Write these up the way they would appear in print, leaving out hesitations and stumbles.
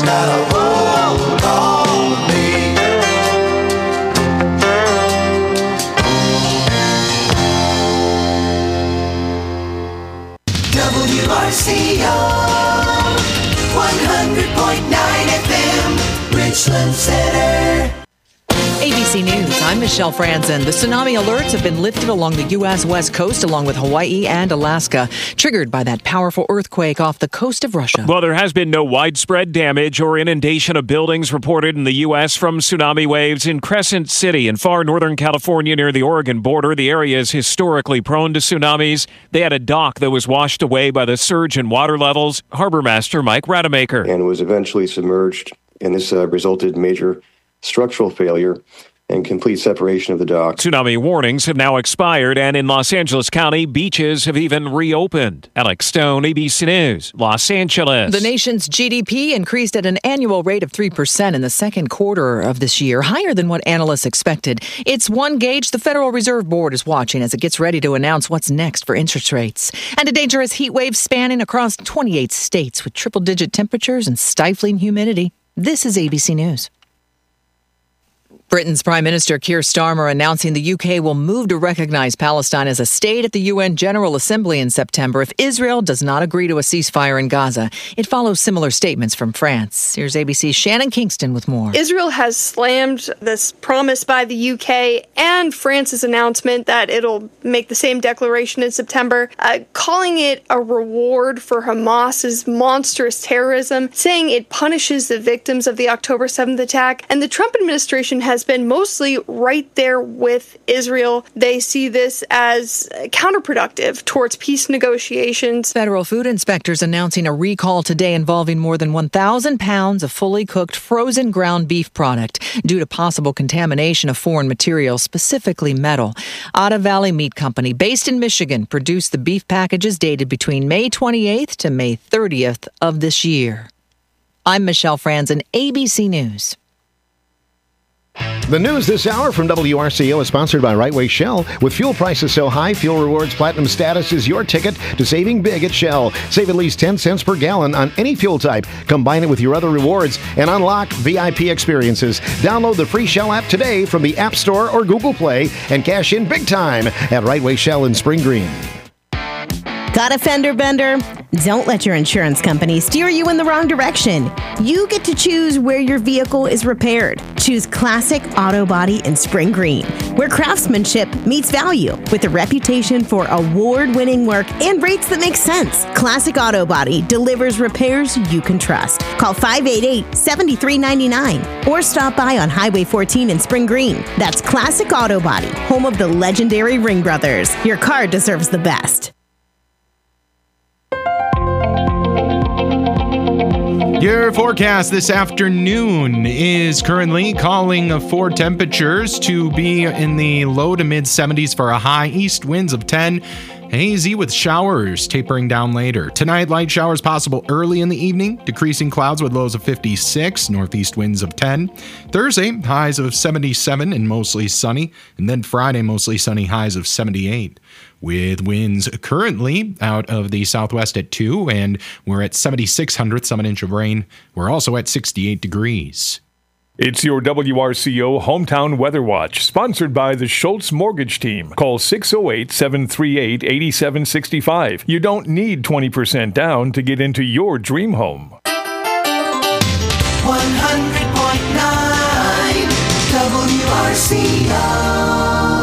got a hold on me. WRCO 100.9 FM, Richland Center. ABC News, I'm Michelle Franzen. The tsunami alerts have been lifted along the U.S. West Coast, along with Hawaii and Alaska, triggered by that powerful earthquake off the coast of Russia. Well, there has been no widespread damage or inundation of buildings reported in the U.S. from tsunami waves in Crescent City in far northern California near the Oregon border. The area is historically prone to tsunamis. They had a dock that was washed away by the surge in water levels. Harbor Master Mike Rademacher. And was eventually submerged, and this resulted in major structural failure and complete separation of the dock. Tsunami warnings have now expired, and in Los Angeles County, beaches have even reopened. Alex Stone, ABC News, Los Angeles. The nation's GDP increased at an annual rate of 3% in the second quarter of this year, higher than what analysts expected. It's one gauge the Federal Reserve Board is watching as it gets ready to announce what's next for interest rates. And a dangerous heat wave spanning across 28 states with triple-digit temperatures and stifling humidity. This is ABC News. Britain's Prime Minister Keir Starmer announcing the UK will move to recognize Palestine as a state at the UN General Assembly in September if Israel does not agree to a ceasefire in Gaza. It follows similar statements from France. Here's ABC's Shannon Kingston with more. Israel has slammed this promise by the UK and France's announcement that it'll make the same declaration in September, calling it a reward for Hamas's monstrous terrorism, saying it punishes the victims of the October 7th attack. And the Trump administration has been mostly right there with Israel. They see this as counterproductive towards peace negotiations. Federal food inspectors announcing a recall today involving more than 1,000 pounds of fully cooked frozen ground beef product due to possible contamination of foreign materials, specifically metal. Otta Valley Meat Company, based in Michigan, produced the beef packages dated between May 28th to May 30th of this year. I'm Michelle Franzen, ABC News. The news this hour from WRCO is sponsored by Right Way Shell. With fuel prices so high, Fuel Rewards Platinum status is your ticket to saving big at Shell. Save at least 10 cents per gallon on any fuel type. Combine it with your other rewards and unlock VIP experiences. Download the free Shell app today from the App Store or Google Play and cash in big time at Right Way Shell in Spring Green. Got a fender bender? Don't let your insurance company steer you in the wrong direction. You get to choose where your vehicle is repaired. Choose Classic Auto Body in Spring Green, where craftsmanship meets value with a reputation for award-winning work and rates that make sense. Classic Auto Body delivers repairs you can trust. Call 588-7399 or stop by on Highway 14 in Spring Green. That's Classic Auto Body, home of the legendary Ring Brothers. Your car deserves the best. Your forecast this afternoon is currently calling for temperatures to be in the low to mid 70s for a high, east winds of 10, hazy with showers tapering down later. Tonight, light showers possible early in the evening, decreasing clouds with lows of 56, northeast winds of 10. Thursday, highs of 77 and mostly sunny, and then Friday, mostly sunny, highs of 78. With winds currently out of the southwest at 2, and we're at 76 some an inch of rain. We're also at 68 degrees. It's your WRCO Hometown Weather Watch, sponsored by the Schultz Mortgage Team. Call 608-738-8765. You don't need 20% down to get into your dream home. 100.9 WRCO.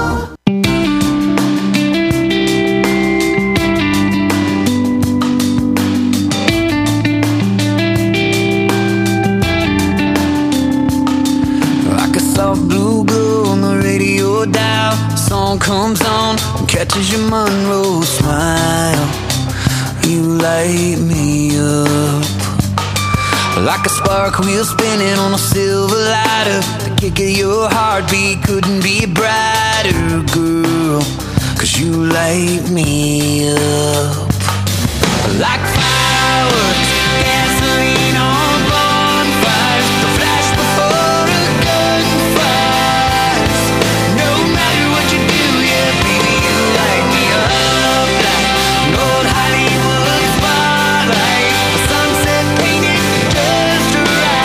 Blue glow on the radio dial. Song comes on and catches your Monroe smile. You light me up like a spark wheel spinning on a silver lighter. The kick of your heartbeat couldn't be brighter, girl, 'cause you light me up like fireworks, gasoline on bonfires, the flash before a gunfight. No matter what you do, yeah, baby, you light me up like an old Hollywood spotlight, a sunset painted just right.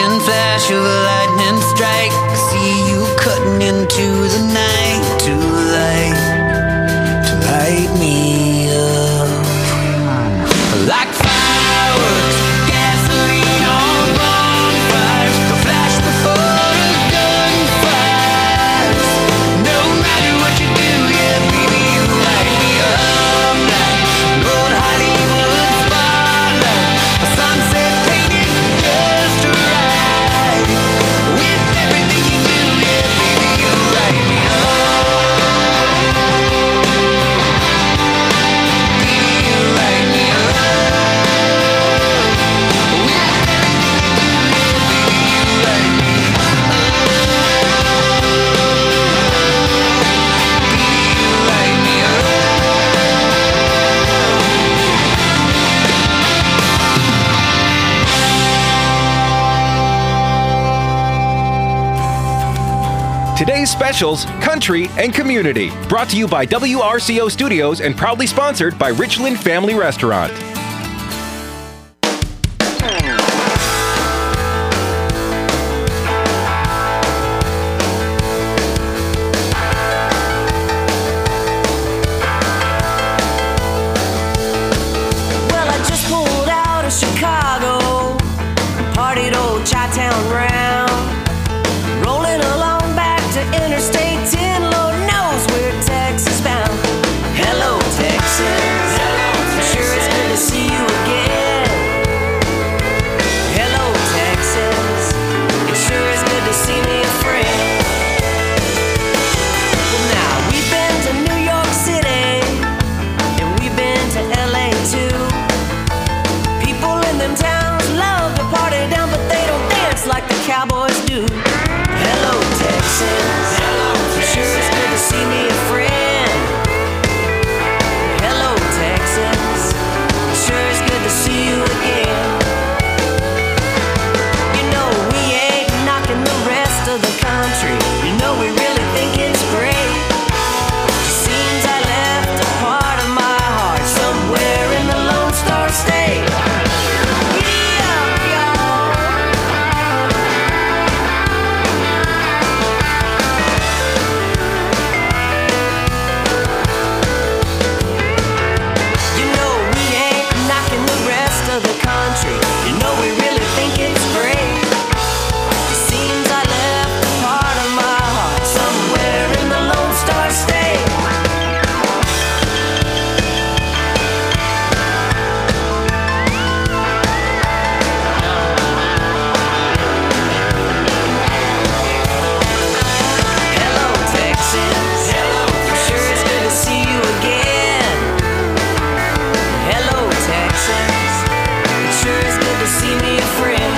sudden flash of a lightning strike. See you cutting into the night to light me up. Like fireworks, gasoline on bonfires, a flash before a gunfires. No matter what you do, yeah, baby, you light me up like an old Hollywood spotlight. A sunset painted just right. With everything you do, yeah, baby, you light me up. Baby, you light me up. With everything you do, yeah, baby, you light me up. Baby, you light me up. Today's specials, country and community. Brought to you by WRCO Studios and proudly sponsored by Richland Family Restaurant. Well, I just pulled out of Chicago, partied old Chi-Town round, rolling along back to Interstate 10. Lord knows we're Texas bound. Hello, Texas. Sure it's good to see you again. Hello, Texas. It sure is good to see me a friend. Well, now we've been to New York City and we've been to LA too. People in them towns love to party down, but they don't dance like the cowboys do. Hello, Texas. It sure is good to see me a friend. Hello, Texas. It sure is good to see you again. You know we ain't knocking the rest of the country. You know we really think it's great. Just seems I left a part of my heart somewhere in the Lone Star State. Yeah, y'all. You know we ain't knocking the rest of the country. You know we really think it's great. It seems I left a part of my heart somewhere in the Lone Star State. Hello, Texas. Sure it's good to see you again. Hello, Texas. It sure is good to see me a friend.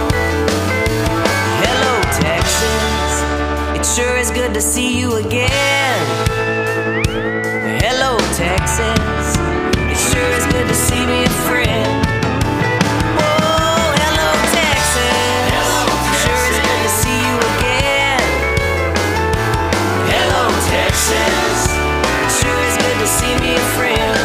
Hello, Texas. It sure is good to see you again. Hello, Texas. It sure is good to see me a friend. Whoa, hello, Texas. Sure is good to see you again. Hello, Texas. Sure is good to see me a friend.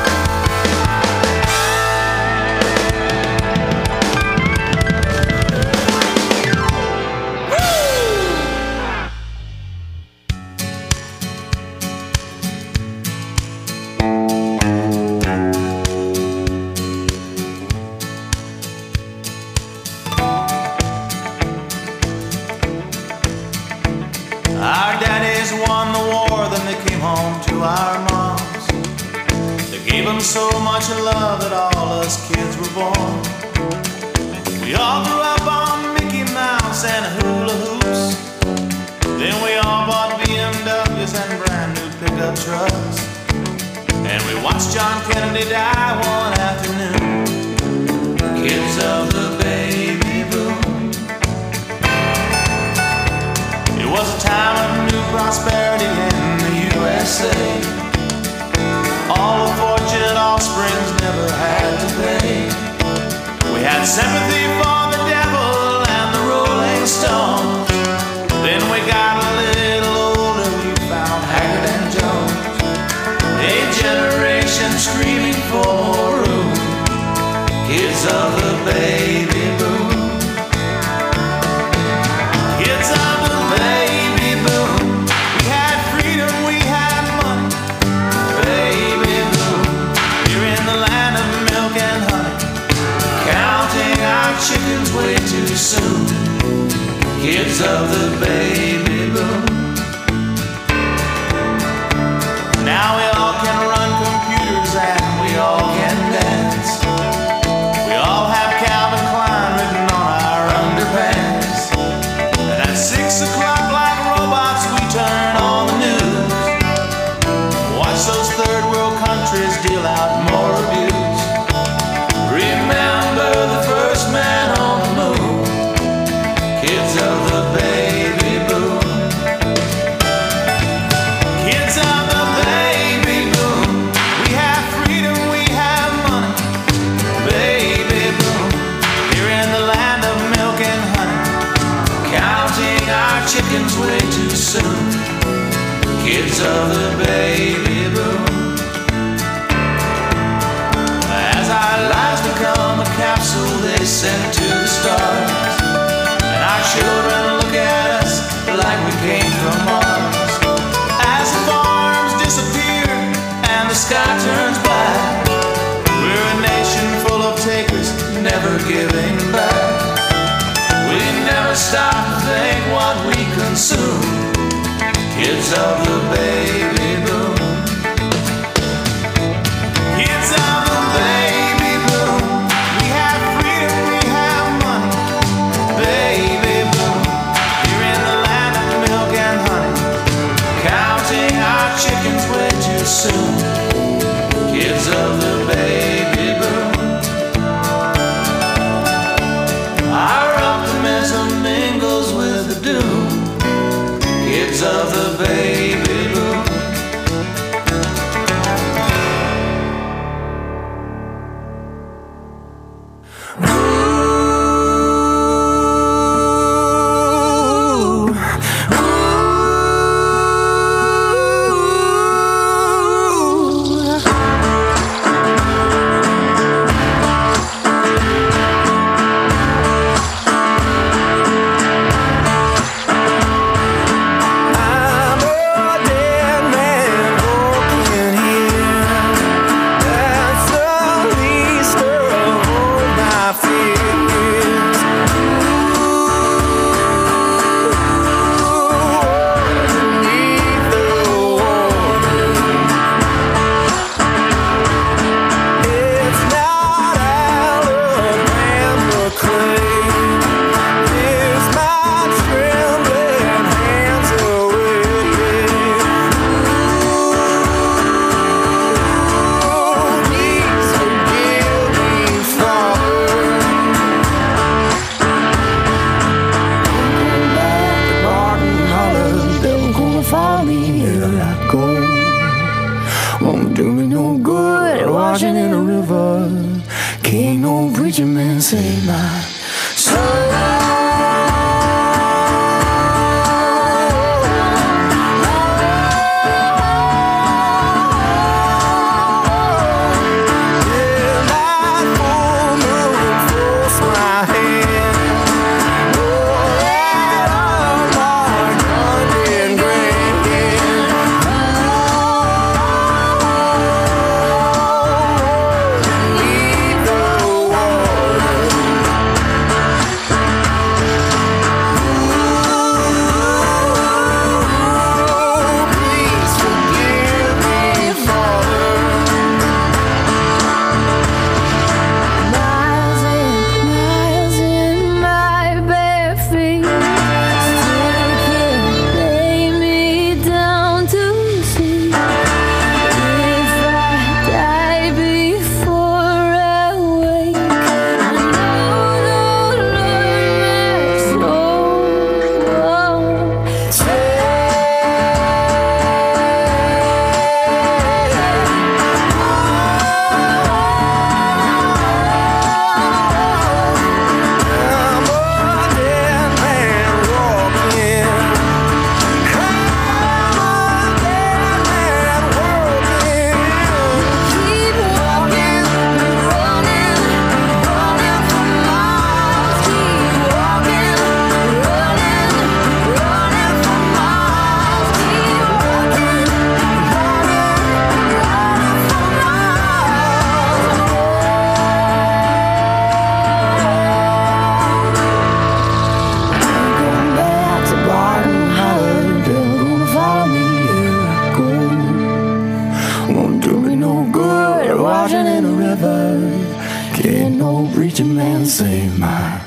Our daddies won the war, then they came home to our moms. They gave them so much love that all us kids were born. We all grew up on Mickey Mouse and hula hoops. Then we all bought BMWs and brand new pickup trucks. And we watched John Kennedy die one afternoon. Kids of the baby boom. It was a time of new prosperity in the USA. All the fortunate offsprings never had to pay. We had sympathy for the devil and the Rolling Stones. Then we got a little older, we found Haggard and Jones. A generation screaming for more room. Kids of the baby boom. chickens way too soon. Kids of the baby boom. Now we all can run computers and we all can dance. We all have Calvin Klein written on our underpants. And at 6 o'clock like robots we turn on the news. Watch those third world countries deal out more abuse. Remember the first man on the moon. Kids of the baby boom. Kids of the baby boom. We have freedom, we have money. Baby boom. Here in the land of milk and honey. Counting our chickens way too soon. Kids of the baby boom. As our lives become a capsule they send to the stars. And our children look at us like we came from Mars. As the farms disappear and the sky turns black, we're a nation full of takers, never giving back. We never stop to think what we consume. Kids of the baby boom. Kids of the baby boom. We have freedom, we have money. Baby boom. Here in the land of milk and honey. Counting our chickens way too soon. Kids of the baby boom. Our optimism mingles with the doom. Kids of the baby boom. Won't do me no good washing in a river. Can't no preacher man save my soul. an old preacher man save my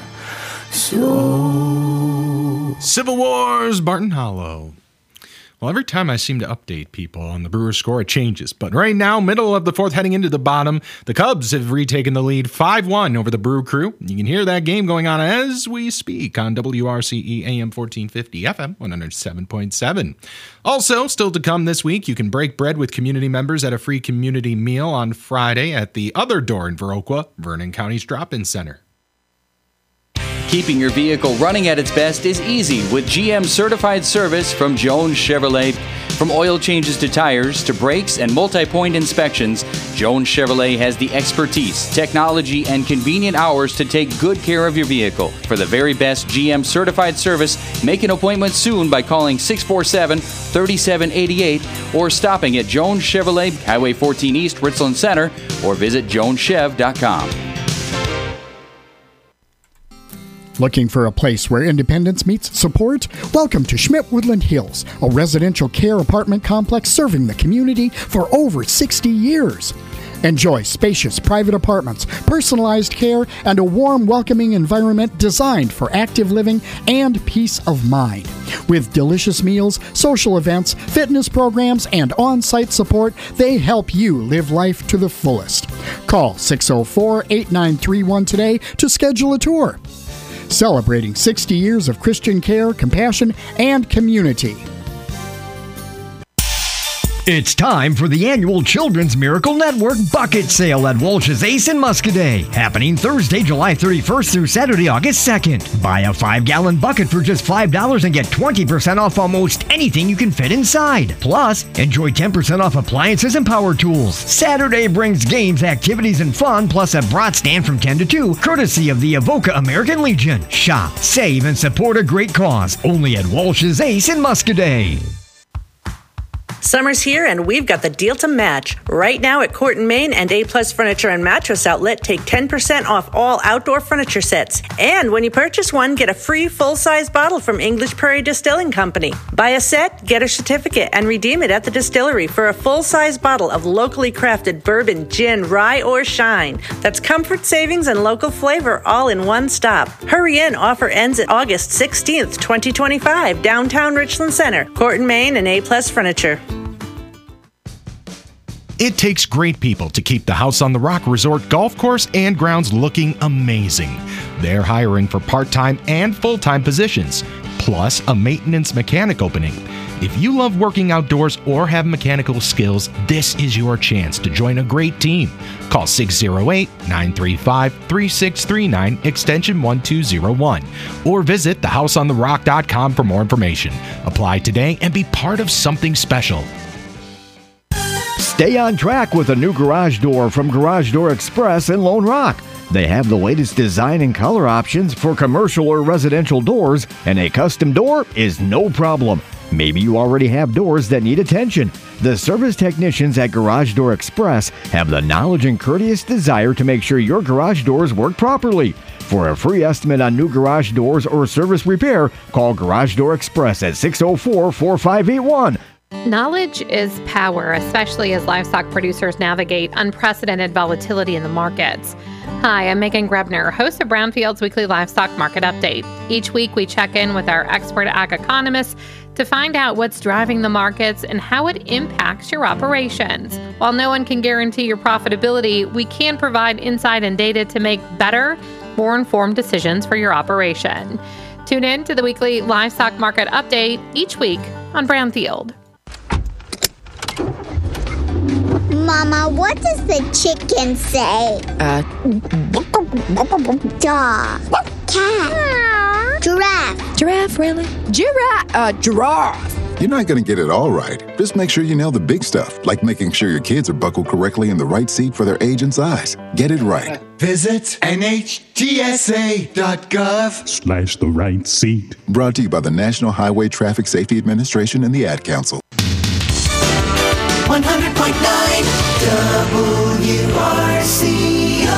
soul. Civil Wars, Barton Hollow. Well, every time I seem to update people on the Brewers score, it changes. But right now, middle of the fourth, heading into the bottom, the Cubs have retaken the lead 5-1 over the Brew Crew. You can hear that game going on as we speak on WRCE AM 1450 FM 107.7. Also, still to come this week, you can break bread with community members at a free community meal on Friday at the other door in Viroqua, Vernon County's Drop-In Center. Keeping your vehicle running at its best is easy with GM certified service from Jones Chevrolet. From oil changes to tires to brakes and multi-point inspections, Jones Chevrolet has the expertise, technology, and convenient hours to take good care of your vehicle. For the very best GM certified service, make an appointment soon by calling 647-3788 or stopping at Jones Chevrolet, Highway 14 East, Richland Center, or visit joneschev.com. Looking for a place where independence meets support? Welcome to Schmidt Woodland Hills, a residential care apartment complex serving the community for over 60 years. Enjoy spacious private apartments, personalized care, and a warm, welcoming environment designed for active living and peace of mind. With delicious meals, social events, fitness programs, and on-site support, they help you live life to the fullest. Call 604-8931 today to schedule a tour. Celebrating 60 years of Christian care, compassion, and community. It's time for the annual Children's Miracle Network Bucket Sale at Walsh's Ace in Muscoda, happening Thursday, July 31st through Saturday, August 2nd. Buy a 5-gallon bucket for just $5 and get 20% off almost anything you can fit inside. Plus, enjoy 10% off appliances and power tools. Saturday brings games, activities, and fun, plus a brat stand from 10 to 2, courtesy of the Avoca American Legion. Shop, save, and support a great cause. Only at Walsh's Ace in Muscoda. Summer's here and we've got the deal to match. Right now at Court and Main and A-Plus Furniture and Mattress Outlet, take 10% off all outdoor furniture sets. And when you purchase one, get a free full-size bottle from English Prairie Distilling Company. Buy a set, get a certificate, and redeem it at the distillery for a full-size bottle of locally crafted bourbon, gin, rye, or shine. That's comfort, savings, and local flavor all in one stop. Hurry in. Offer ends at August 16th, 2025, downtown Richland Center. Court and Main and A-Plus Furniture. It takes great people to keep the House on the Rock Resort golf course and grounds looking amazing. They're hiring for part-time and full-time positions, plus a maintenance mechanic opening. If you love working outdoors or have mechanical skills, this is your chance to join a great team. Call 608-935-3639, extension 1201, or visit thehouseontherock.com for more information. Apply today and be part of something special. Stay on track with a new garage door from Garage Door Express in Lone Rock. They have the latest design and color options for commercial or residential doors, and a custom door is no problem. Maybe you already have doors that need attention. The service technicians at Garage Door Express have the knowledge and courteous desire to make sure your garage doors work properly. For a free estimate on new garage doors or service repair, call Garage Door Express at 604-4581. Knowledge is power, especially as livestock producers navigate unprecedented volatility in the markets. Hi, I'm Megan Grebner, host of Brownfield's weekly livestock market update. Each week we check in with our expert ag economists to find out what's driving the markets and how it impacts your operations. While no one can guarantee your profitability, we can provide insight and data to make better, more informed decisions for your operation. Tune in to the weekly livestock market update each week on Brownfield. Mama, what does the chicken say? Dog. Cat. Giraffe. Giraffe, really? Giraffe. You're not going to get it all right. Just make sure you nail the big stuff, like making sure your kids are buckled correctly in the right seat for their age and size. Get it right. Visit NHTSA.gov/the right seat. Brought to you by the National Highway Traffic Safety Administration and the Ad Council. 100.9 WRCO.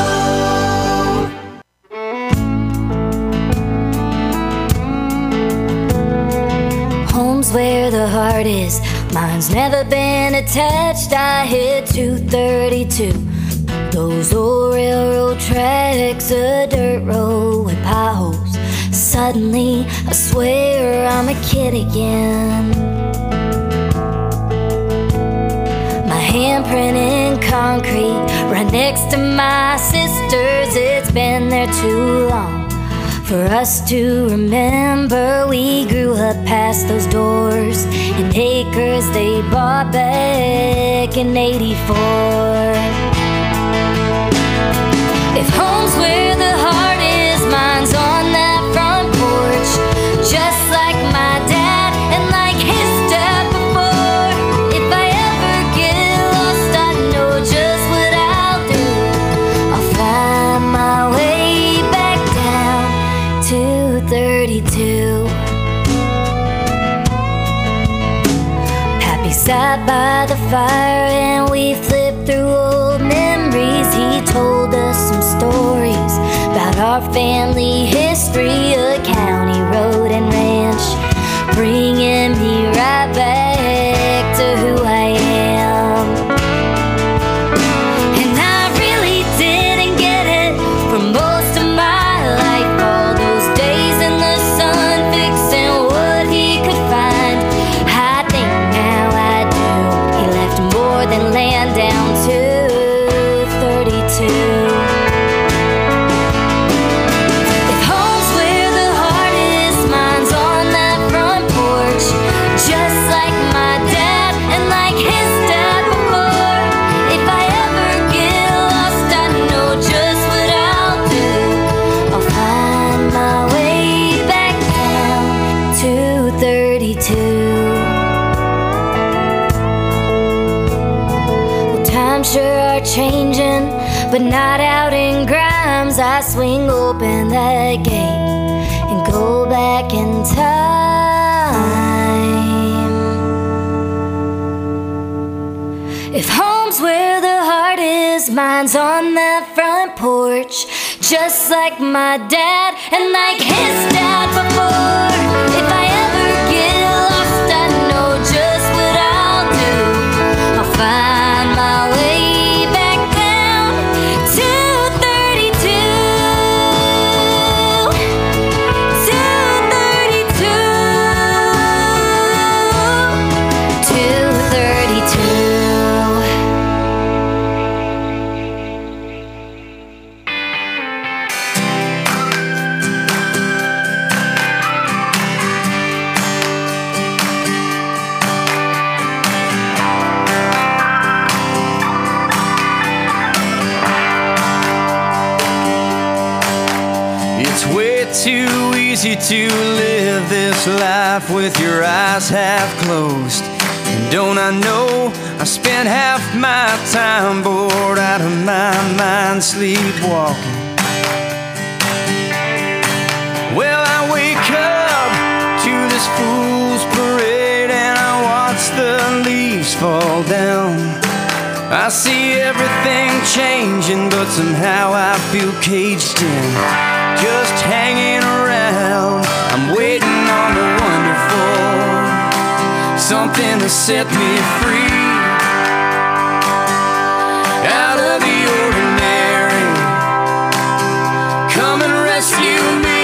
Home's where the heart is. Mine's never been attached. I hit 232. Those old railroad tracks, a dirt road with potholes. Suddenly, I swear I'm a kid again. My handprint in concrete, right next to my sister's. It's been there too long for us to remember. We grew up past those doors and acres they bought back in '84. If home's where the heart is, mine's on that front porch. Just like my dad and like his dad before. If I ever get lost, I know just what I'll do. I'll find my way back down to 32. Happy sat by the fire and we flipped through old memories. He told us some stories about our family history, a county road and ranch, bringing me right back to who I am. And I really didn't get it for most of my life. All those days in the sun fixing what he could find. I think now I do. He left more than land down to 32. If home's where the heart is, mine's on that front porch. Just like my dad and like his dad before. If I ever get lost, I know just what I'll do. I'll find my way back down to 32. Well, times sure are changing, but not out in Grimes. I swing open that gate and go back in time. If home's where the heart is, mine's on that front porch. Just like my dad and like his dad before. If I ever get lost, I know just what I'll do. I'll find my way back down to 32. To 32. To 32. It's way too easy to live this life with your eyes half closed. And don't I know I spent half my time bored out of my mind sleepwalking. Well, I wake up to this fool's parade and I watch the leaves fall down. I see everything changing, but somehow I feel caged in, just hanging around. I'm waiting on the wonderful, something to set me free out of the ordinary. Come and rescue me.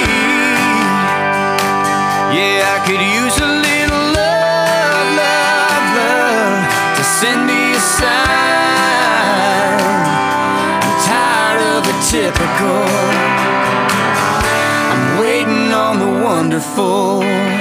Yeah, I could use a little love, love, love to send me a sign. I'm tired of the typical, I'm waiting on the wonderful.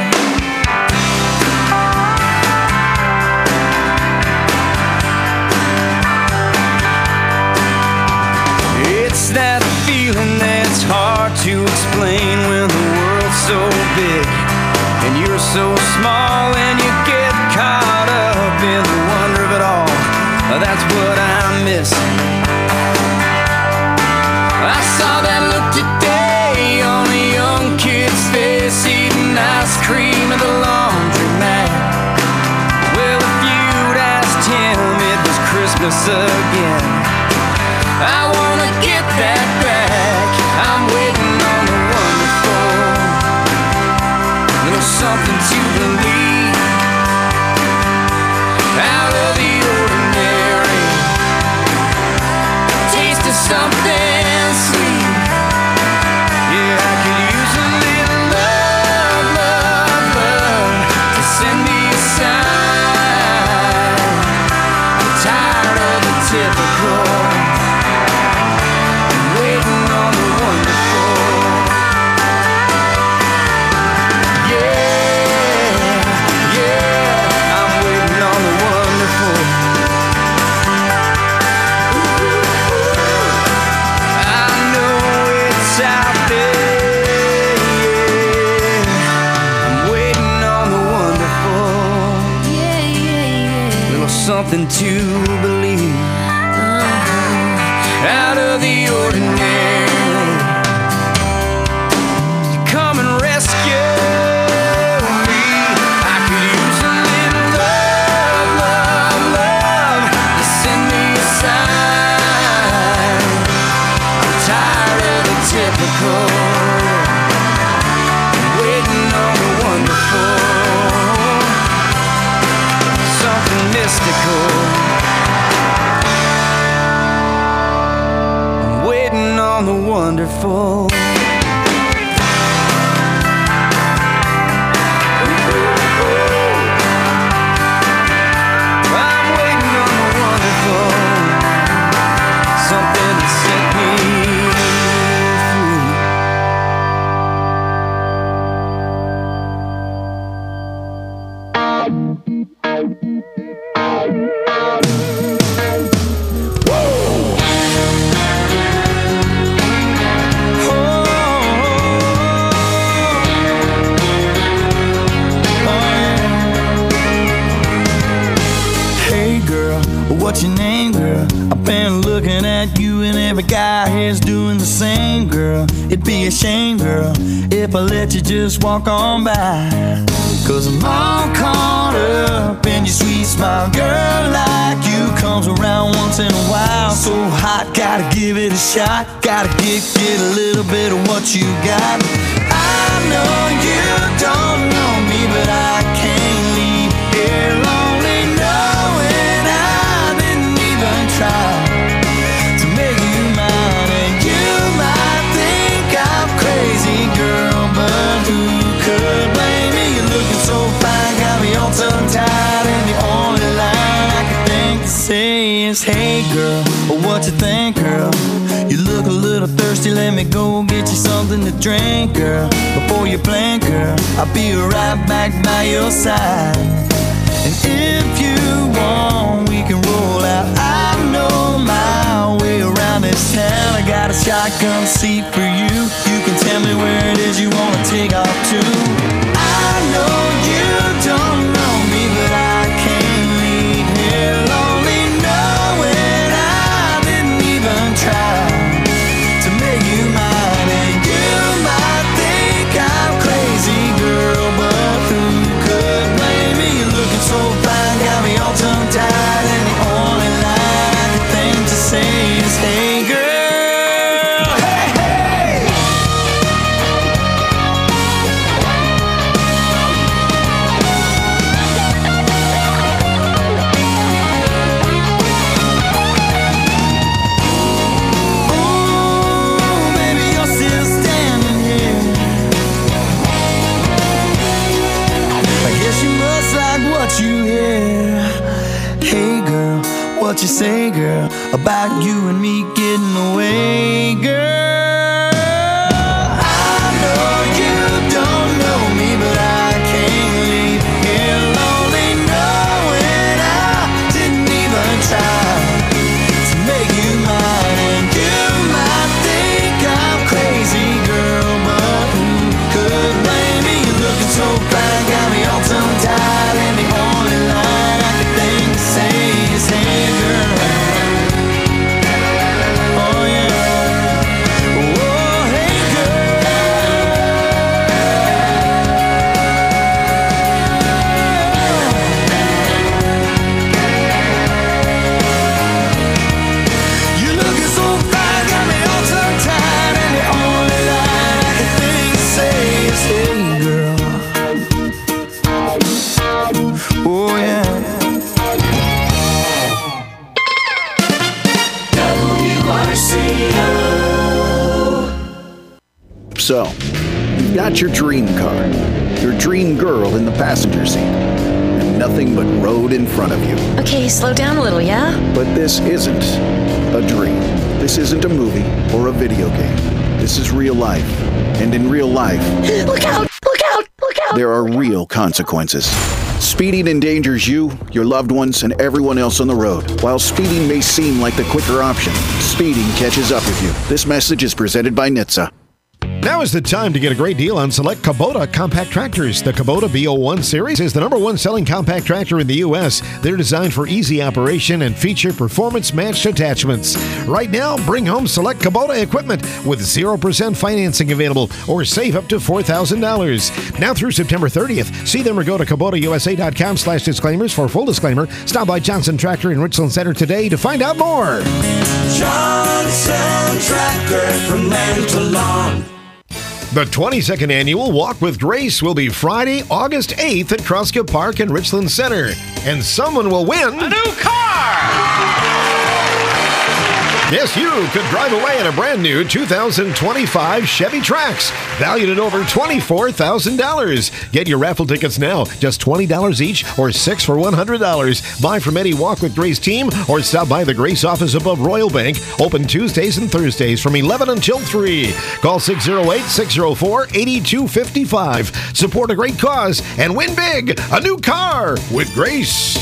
It's that feeling that's hard to explain when the world's so big and you're so small and you get caught up in the wonder of it all. That's what I miss. I saw that look today on a young kid's face, eating ice cream at the laundromat. Well, if you'd asked him, it was Christmas again. I wanna get that back. I'm waiting on the wonderful. There's something to believe out of the ordinary. Taste something to believe. Out of the ordinary, come and rescue me. I could use a little love, love, love to send me a sign. I'm tired of the typical, waiting on the wonderful, something mystical. On the wonderful. I'm waiting on the wonderful, something to set me What's your name, girl? I've been looking at you and every guy here's doing the same, girl. It'd be a shame, girl, if I let you just walk on by. Cause I'm all caught up in your sweet smile. Girl like you comes around once in a while. So hot, gotta give it a shot. Gotta get a little bit of what you got. I know you don't know me, but I can't leave here lonely knowing I didn't even try to make you mine. And you might think I'm crazy, girl, but who could blame me? You're looking so fine, got me all tongue-tied, and the only line I can think to say is, hey girl, what you think, girl? You look a little thirsty, let me go get you something to drink, girl. Before you blink, girl, I'll be right back by your side. And if you want, we can roll out. I know my way around this town. I got a shotgun seat for you. You can tell me where it is you wanna take off to. I know you don't know me, but I can't leave here lonely knowing I didn't even try to make you mine. And you might think I'm crazy, girl, but who could blame me? You're looking so fine, got me all tongue-tied, and the only line I can think to say is, hey girl, hey, hey. Ooh, baby, you're still standing here. I guess you must like what you hear. Hey girl, what you say, girl, about you and me getting away, girl? I know you don't know me, but I can't leave here lonely knowing I didn't even try to make you mine. And you might think I'm crazy, girl, but who could blame me? You're looking so fine, got me all tongue-tied, and the only line I can think to say is, hey girl. Oh yeah. Oh, hey girl. You're looking so fine, got me all tongue-tied, and the only line I can think to say is, hey girl. Oh yeah. So, you've got your dream car, your dream girl in the passenger seat, and nothing but road in front of you. Okay, slow down a little, yeah? But this isn't a dream. This isn't a movie or a video game. This is real life. And in real life, Look out! Look out! Look out! there are real consequences. Speeding endangers you, your loved ones, and everyone else on the road. While speeding may seem like the quicker option, speeding catches up with you. This message is presented by NHTSA. Now is the time to get a great deal on select Kubota compact tractors. The Kubota B01 series is the #1 selling compact tractor in the U.S. They're designed for easy operation and feature performance-matched attachments. Right now, bring home select Kubota equipment with 0% financing available or save up to $4,000. Now through September 30th, see them or go to KubotaUSA.com/disclaimers for full disclaimer. Stop by Johnson Tractor in Richland Center today to find out more. Johnson Tractor from land to lawn. The 22nd Annual Walk with Grace will be Friday, August 8th at Kroska Park in Richland Center. And someone will win A new car! Yes, you could drive away in a brand new 2025 Chevy Trax, valued at over $24,000. Get your raffle tickets now, just $20 each or 6 for $100. Buy from any Walk with Grace team or stop by the Grace office above Royal Bank, open Tuesdays and Thursdays from 11 until 3. Call 608-604-8255. Support a great cause and win big, a new car with Grace.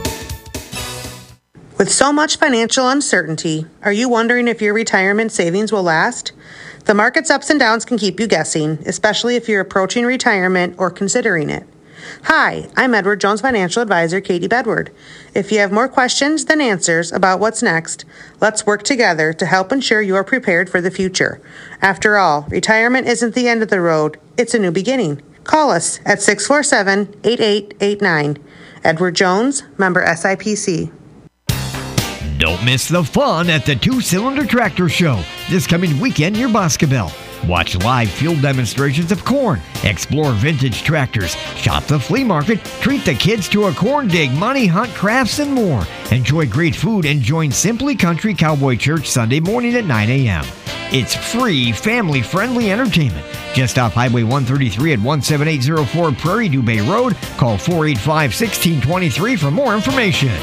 With so much financial uncertainty, are you wondering if your retirement savings will last? The market's ups and downs can keep you guessing, especially if you're approaching retirement or considering it. Hi, I'm Edward Jones Financial Advisor Katie Bedward. If you have more questions than answers about what's next, let's work together to help ensure you are prepared for the future. After all, retirement isn't the end of the road, it's a new beginning. Call us at 647-8889. Edward Jones, member SIPC. Don't miss the fun at the Two-Cylinder Tractor Show this coming weekend near Boscobel. Watch live field demonstrations of corn, explore vintage tractors, shop the flea market, treat the kids to a corn dig, money hunt, crafts, and more. Enjoy great food and join Simply Country Cowboy Church Sunday morning at 9 a.m. It's free, family-friendly entertainment. Just off Highway 133 at 17804 Prairie du Bay Road. Call 485-1623 for more information.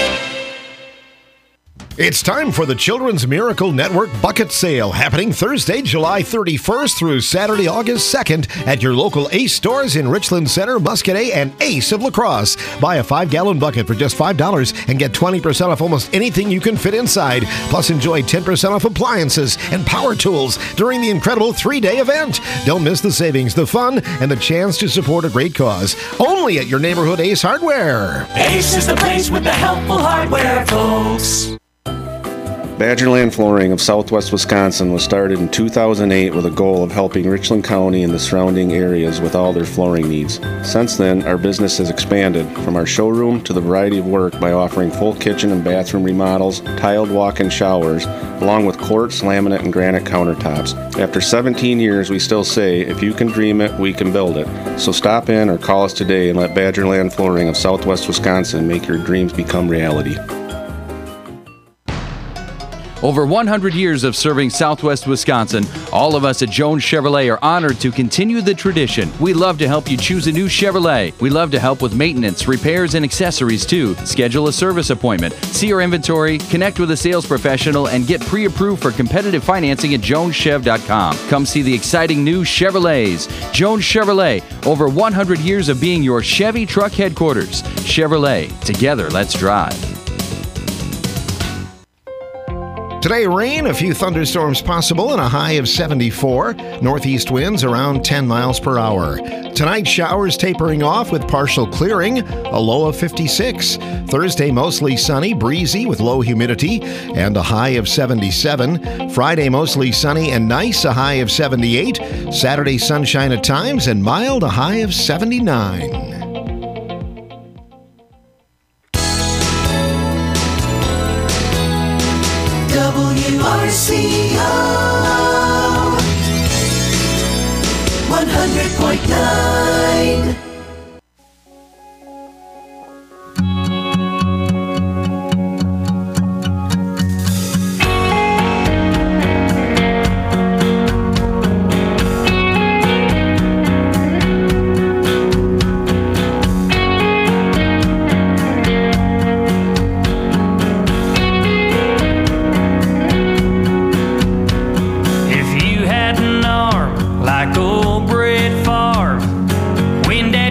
It's time for the Children's Miracle Network Bucket Sale, happening Thursday, July 31st through Saturday, August 2nd at your local Ace stores in Richland Center, Muscadet, and Ace of La Crosse. Buy a 5-gallon bucket for just $5 and get 20% off almost anything you can fit inside. Plus, enjoy 10% off appliances and power tools during the incredible 3-day event. Don't miss the savings, the fun, and the chance to support a great cause. Only at your neighborhood Ace Hardware. Ace is the place with the helpful hardware, folks. Badgerland Flooring of Southwest Wisconsin was started in 2008 with a goal of helping Richland County and the surrounding areas with all their flooring needs. Since then, our business has expanded from our showroom to the variety of work by offering full kitchen and bathroom remodels, tiled walk-in showers, along with quartz, laminate, and granite countertops. After 17 years, we still say, if you can dream it, we can build it. So stop in or call us today and let Badgerland Flooring of Southwest Wisconsin make your dreams become reality. Over 100 years of serving Southwest Wisconsin, all of us at Jones Chevrolet are honored to continue the tradition. We love to help you choose a new Chevrolet. We love to help with maintenance, repairs, and accessories too. Schedule a service appointment, see our inventory, connect with a sales professional, and get pre-approved for competitive financing at joneschev.com. Come see the exciting new Chevrolets. Jones Chevrolet, over 100 years of being your Chevy truck headquarters. Chevrolet, together let's drive. Today, rain, a few thunderstorms possible, and a high of 74. Northeast winds around 10 miles per hour. Tonight, showers tapering off with partial clearing, a low of 56. Thursday, mostly sunny, breezy with low humidity, and a high of 77. Friday, mostly sunny and nice, a high of 78. Saturday, sunshine at times and mild, a high of 79. WRCO 100.9. Like old Brett Favre, wind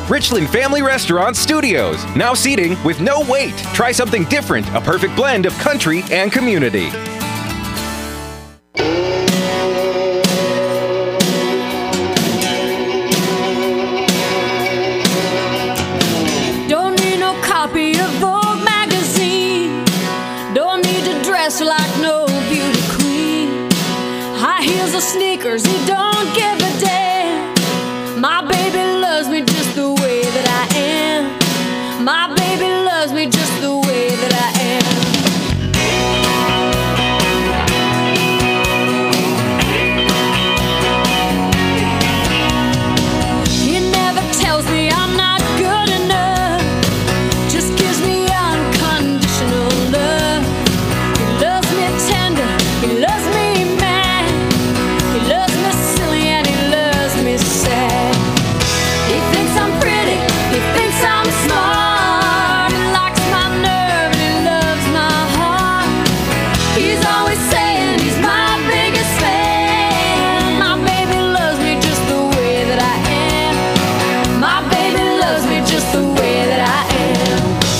Richland Family Restaurant Studios. Now seating with no wait. Try something different, a perfect blend of country and community. Don't need no copy of Vogue magazine. Don't need to dress like no beauty queen. High heels or sneakers, he don't give a damn. My baby loves me just the way that I am. My baby loves me just the way that I am. He never tells me I'm not good enough. Just gives me unconditional love. He loves me tender, he loves me mad. He loves me silly and he loves me sad. He thinks I'm pretty, he thinks I'm smart. He likes my nerve and he loves my heart. He's always saying he's my biggest fan. My baby loves me just the way that I am. My baby loves me just the way that I am.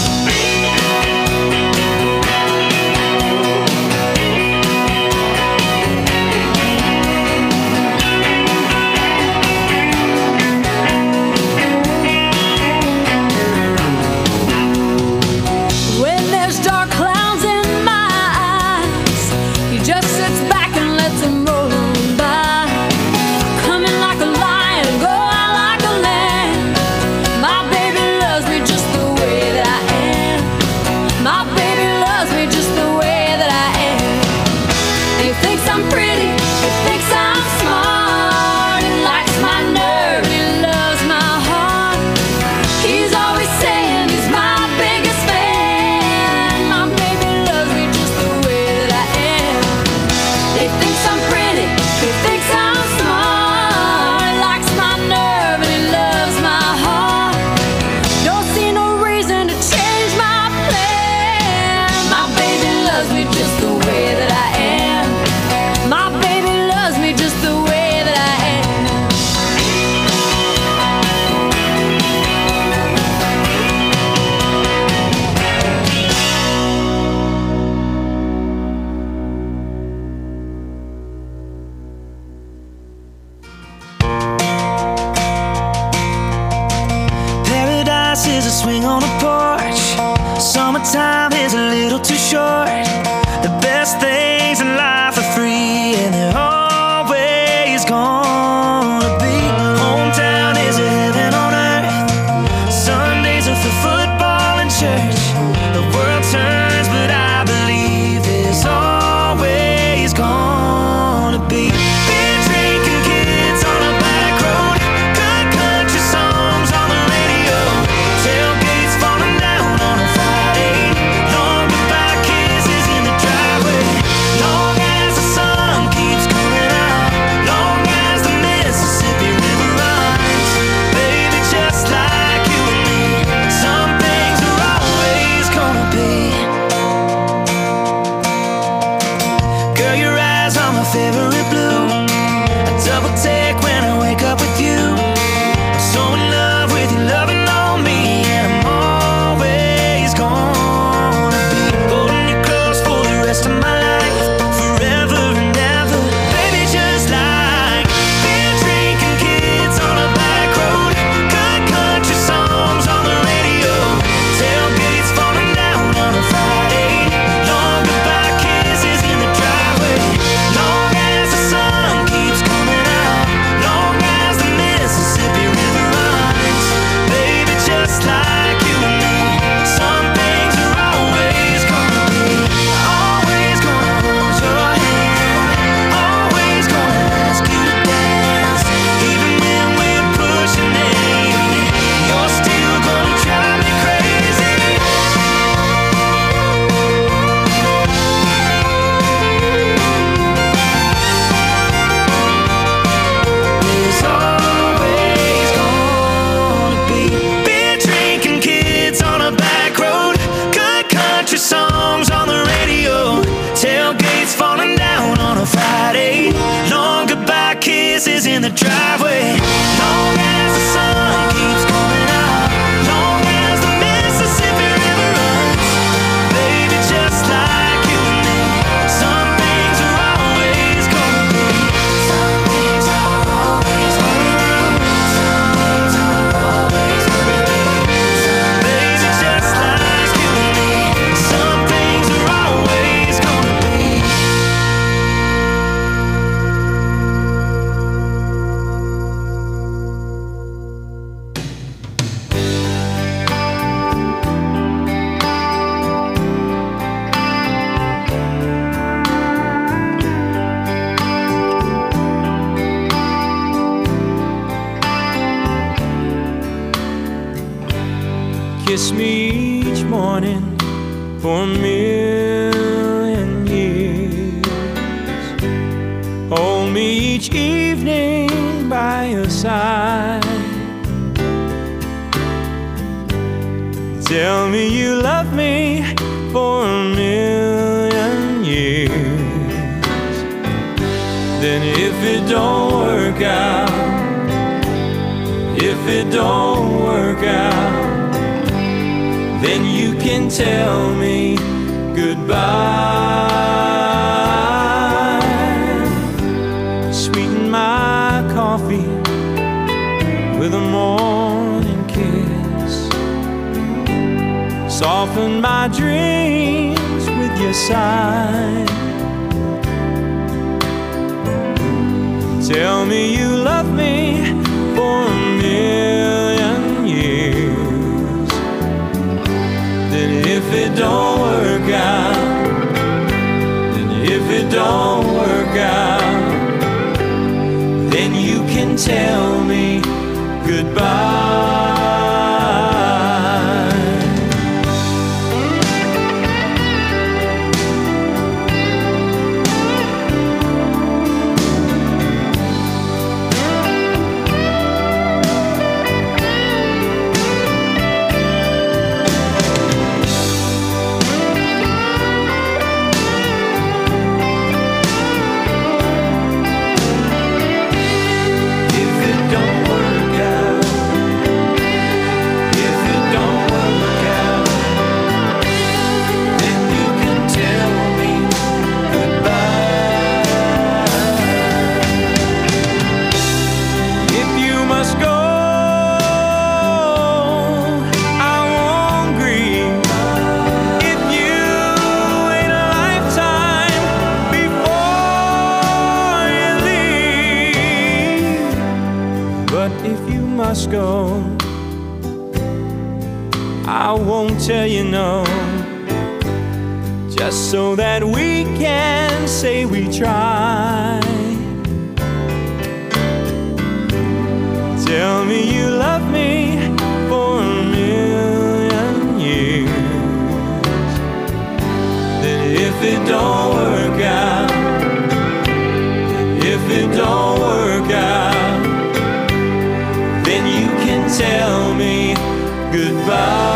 When there's dark clouds in my eyes, he just sits back and lets them roll on by. Coming like a lion, going like a lamb. My baby loves me just the way that I am. My baby loves me just the way that I am. He thinks I'm pretty, he thinks I'm smart. He likes my nerve, he loves my heart. He's always saying he's my biggest fan. My baby loves me just the way that I am. He thinks I'm pretty, he thinks I'm smart. He likes my nerve and he loves my heart. Don't see no reason to change my plan. My baby loves me just the way that I am. My baby loves me just the way that I am. Paradise is a swing on a porch. Summertime is a little too short. The best things in life are free, and they're always gonna be. Hometown is a heaven on earth. Sundays are for football and church. The world turns, but I believe there's always gonna be. Beer drinking kids on a back road. Good country songs on the radio. Tailgates falling down on a Friday. Long goodbye kisses in the driveway. Long as the sun keeps coming out. Long as the Mississippi River runs. Baby, just like you and me. Some things are always gonna be. Girl, your eyes are my favorite blue. I double take when I wake up with you. I'm so in love with you, loving on me, and I'm always gonna be holding you close for the rest of my life, forever and ever. Baby, just like beer drinking kids on a back road. Good country songs on the radio. Tailgates falling down on a Friday. Long goodbye kisses in the driveway. Long as the sun keeps coming out. Long as the Mississippi River runs. Baby, just like you and me. Some things are always gonna be. Always gonna hold your hand. Always gonna ask you to dance. Even when we're pushing 80, you're still gonna drive me crazy. There's always gonna be beer drinking kids on a back road. Good country songs on the radio. Tailgates falling down on a Friday. Long goodbye kisses in the driveway. Long as the sun keeps coming out. Kiss me each morning for a million years. Hold me each evening by your side. Tell me you love me for a million years. Then if it don't work out, if it don't work out, then you can tell me goodbye. Sweeten my coffee with a morning kiss. Soften my dreams with your sigh. Tell me you love me for a million years. Then if it don't work out, then if it don't work out, then you can tell me goodbye. Go. I won't tell you no, just so that we can say we tried. Tell me you love me for a million years. Then if it don't work out, if it don't work out, then you can tell me goodbye.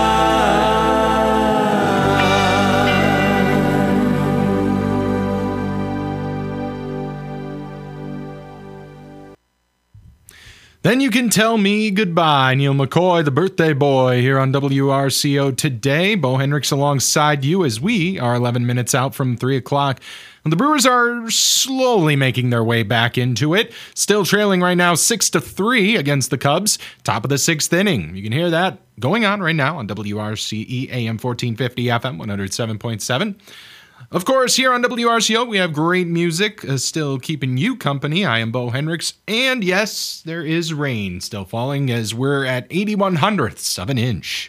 Then you can tell me goodbye. Neil McCoy, the birthday boy, here on WRCO today. Bo Hendricks alongside you as we are 11 minutes out from 3 o'clock. And the Brewers are slowly making their way back into it. Still trailing right now 6-3 against the Cubs. Top of the 6th inning. You can hear that going on right now on WRCE AM 1450 FM 107.7. Of course, here on WRCO, we have great music still keeping you company. I am Bo Hendricks. And yes, there is rain still falling as we're at 81/100ths of an inch.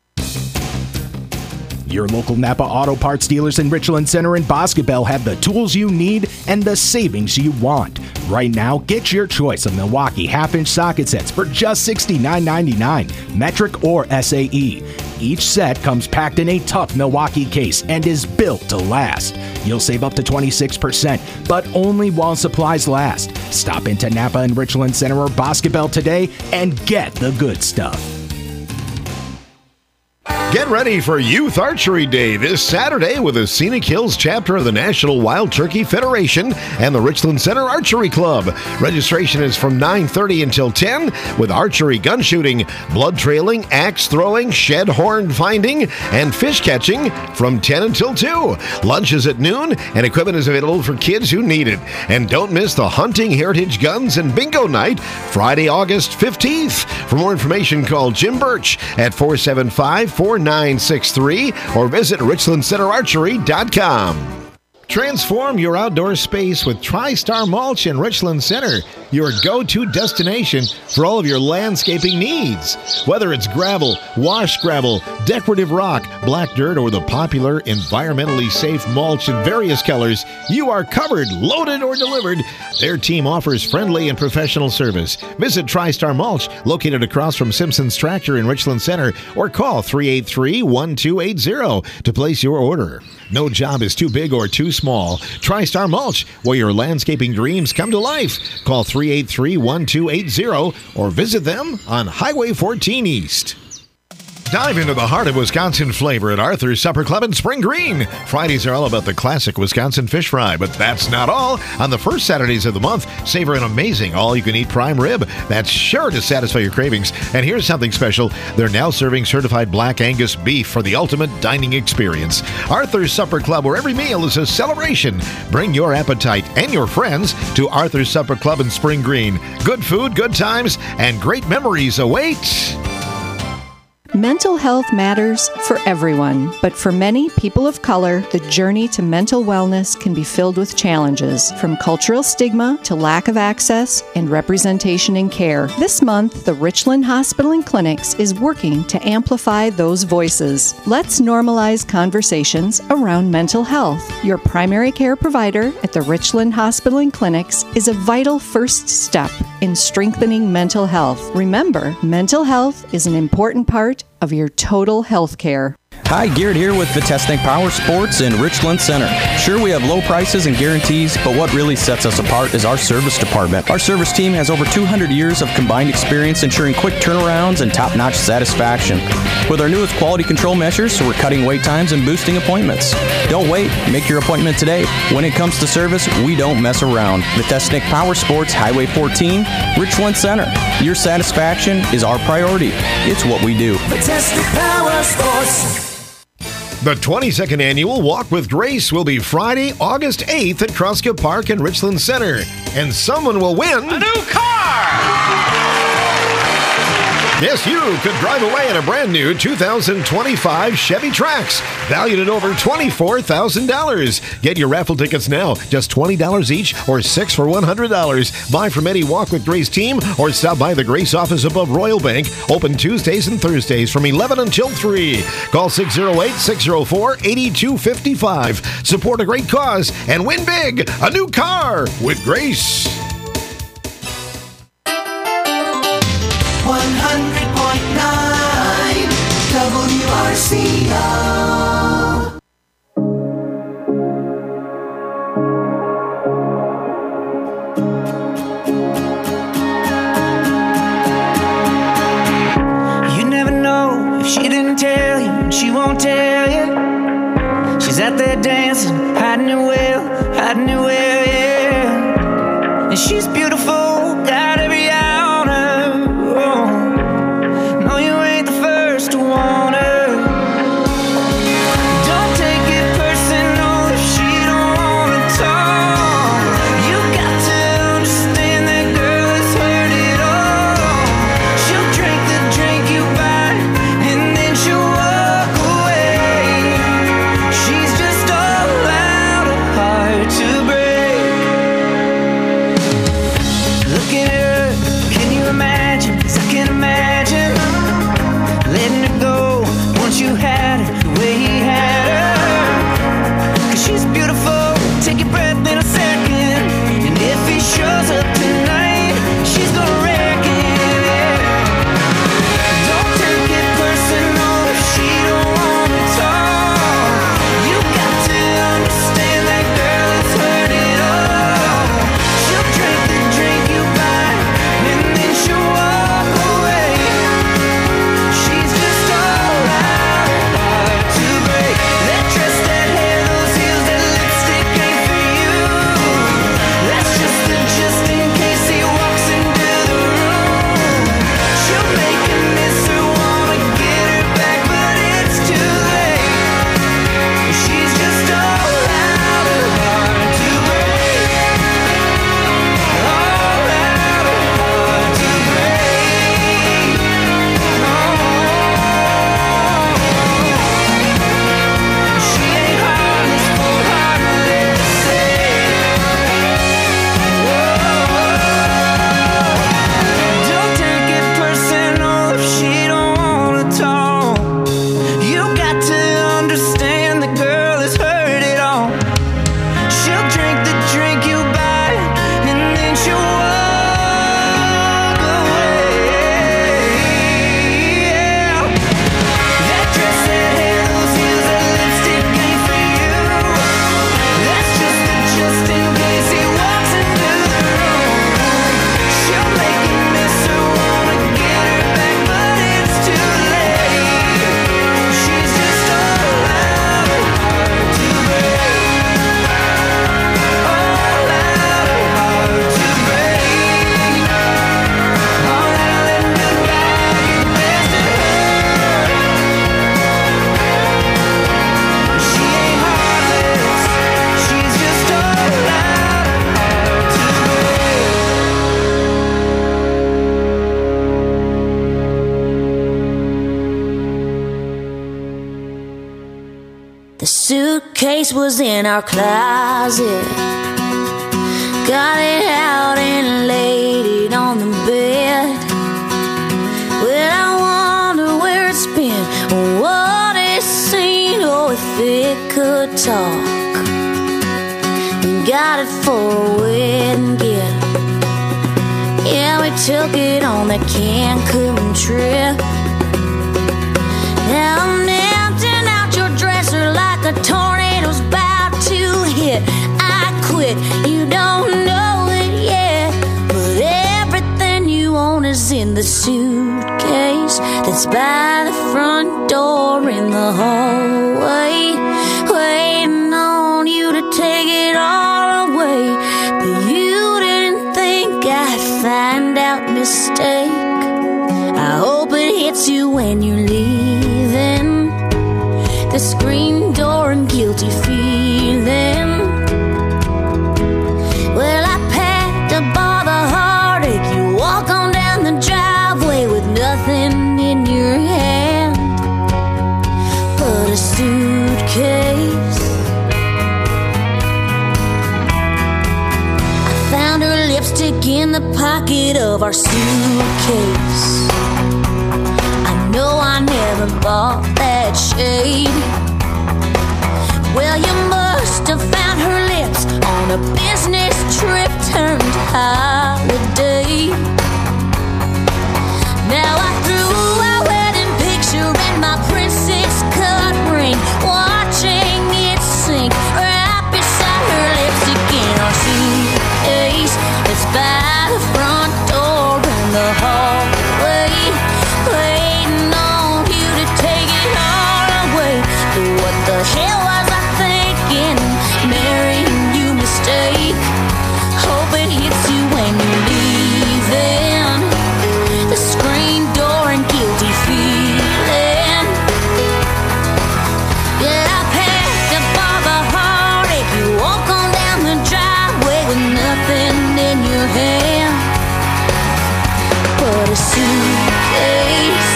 Your local Napa Auto Parts dealers in Richland Center and Boscobel have the tools you need and the savings you want. Right now, get your choice of Milwaukee half-inch socket sets for just $69.99, metric or SAE. Each set comes packed in a tough Milwaukee case and is built to last. You'll save up to 26%, but only while supplies last. Stop into Napa and Richland Center or Boscobel today and get the good stuff. Get ready for Youth Archery Day this Saturday with the Scenic Hills chapter of the National Wild Turkey Federation and the Richland Center Archery Club. Registration is from 9:30 until 10 with archery gun shooting, blood trailing, axe throwing, shed horn finding, and fish catching from 10 until 2. Lunch is at noon and equipment is available for kids who need it. And don't miss the Hunting Heritage Guns and Bingo Night Friday, August 15th. For more information, call Jim Birch at 475-4963 or visit richlandcenterarchery.com. Transform your outdoor space with TriStar Mulch in Richland Center. your go-to destination for all of your landscaping needs. Whether it's gravel, washed gravel, decorative rock, black dirt, or the popular environmentally safe mulch in various colors, you are covered, loaded, or delivered. Their team offers friendly and professional service. Visit TriStar Mulch, located across from Simpson's Tractor in Richland Center, or call 383-1280 to place your order. No job is too big or too small. TriStar Mulch, where your landscaping dreams come to life. Call 383-1280 or visit them on Highway 14 East. Dive into the heart of Wisconsin flavor at Arthur's Supper Club in Spring Green. Fridays are all about the classic Wisconsin fish fry, but that's not all. On the first Saturdays of the month, savor an amazing all-you-can-eat prime rib that's sure to satisfy your cravings. And here's something special. They're now serving certified Black Angus beef for the ultimate dining experience. Arthur's Supper Club, where every meal is a celebration. Bring your appetite and your friends to Arthur's Supper Club in Spring Green. Good food, good times, and great memories await. Mental health matters for everyone, but for many people of color, the journey to mental wellness can be filled with challenges, from cultural stigma to lack of access and representation in care. This month, the Richland Hospital and Clinics is working to amplify those voices. Let's normalize conversations around mental health. Your primary care provider at the Richland Hospital and Clinics is a vital first step in strengthening mental health. Remember, mental health is an important part of your total health care. Hi, Garrett here with Vitesnik Power Sports in Richland Center. Sure, we have low prices and guarantees, but what really sets us apart is our service department. Our service team has over 200 years of combined experience ensuring quick turnarounds and top-notch satisfaction. With our newest quality control measures, we're cutting wait times and boosting appointments. Don't wait, make your appointment today. When it comes to service, we don't mess around. Vitesnik Power Sports, Highway 14, Richland Center. Your satisfaction is our priority. It's what we do. Vitesnik Power Sports. The 22nd Annual Walk with Grace will be Friday, August 8th at Kroska Park in Richland Center. And someone will win A new car! Yes, you could drive away in a brand new 2025 Chevy Trax, valued at over $24,000. Get your raffle tickets now, just $20 each or 6 for $100. Buy from any Walk with Grace team or stop by the Grace office above Royal Bank, open Tuesdays and Thursdays from 11 until 3. Call 608-604-8255. Support a great cause and win big, a new car with Grace. 100.9 WRCO. You never know if she didn't tell you, and she won't tell you. She's out there dancing, hiding it well, yeah. And she's beautiful, got every ounce. No, you ain't the first to want her. Don't take it personal if she don't wanna talk. You got to understand that girl has heard it all. She'll drink the drink you buy, and then she'll walk away. The suitcase was in our closet. Got it out and laid it on the bed. Well, I wonder where it's been, or what it's seen, or if it could talk. We got it for a wedding gift. Yeah, we took it on that Cancun trip. Now I'm emptying out your dresser like a tornado's about to hit. I quit, you don't know it yet, but everything you own is in the suitcase that's by the front door in the hallway, waiting on you to take it all away. But you didn't think I'd find out mistake. I hope it hits you when you're leaving, the screen door and guilty feeling. Well, I packed up all the heartache. You walk on down the driveway with nothing in your hand but a suitcase. I found her lipstick in the pocket of our suitcase. I know I never bought that shade. Well, you must have found her lips on a business trip turned holiday. Now I threw our wedding picture and my princess cut ring, watching it sink right beside her lipstick in our suitcase. It's by the front door in the hallway, waiting on you to take it all away. But what the hell was I thinking? Marrying you mistake. Hope it hits you when you're leaving, the screen door and guilty feeling. Yeah, I packed up all the heartache. You walk on down the driveway with nothing in your hand but a suitcase.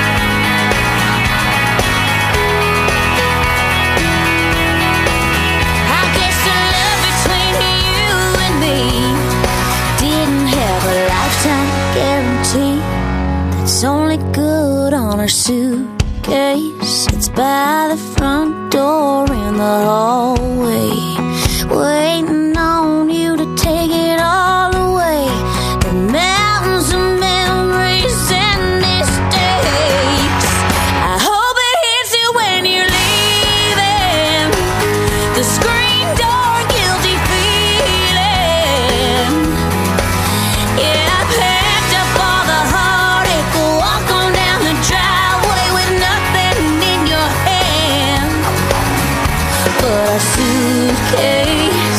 I guess the love between you and me didn't have a lifetime guarantee. That's only good on our suitcase. It's by the front door in the hallway, waiting on you to take it all away. The mountains of memories and mistakes. I hope it hits you when you're leaving, the screen door guilty feeling. Yeah, I packed up all the heartache. Walk on down the driveway with nothing in your hand but a suitcase.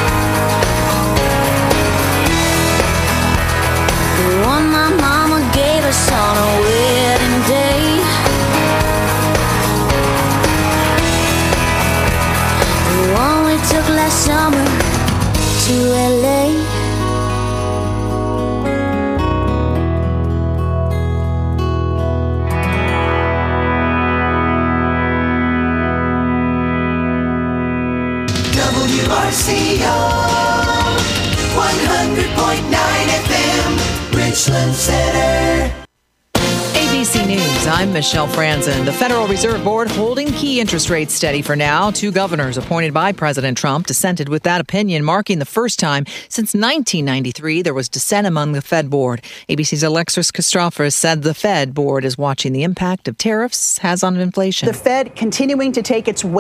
The one my mama gave us on our wedding day. The one we took last summer to LA. WRCO 100.9 FM, Richland Center. ABC News, I'm Michelle Franzen. The Federal Reserve Board holding key interest rates steady for now. 2 governors appointed by President Trump dissented with that opinion, marking the first time since 1993 there was dissent among the Fed Board. ABC's Alexis Kostropoulos said the Fed Board is watching the impact of tariffs has on inflation. The Fed continuing to take its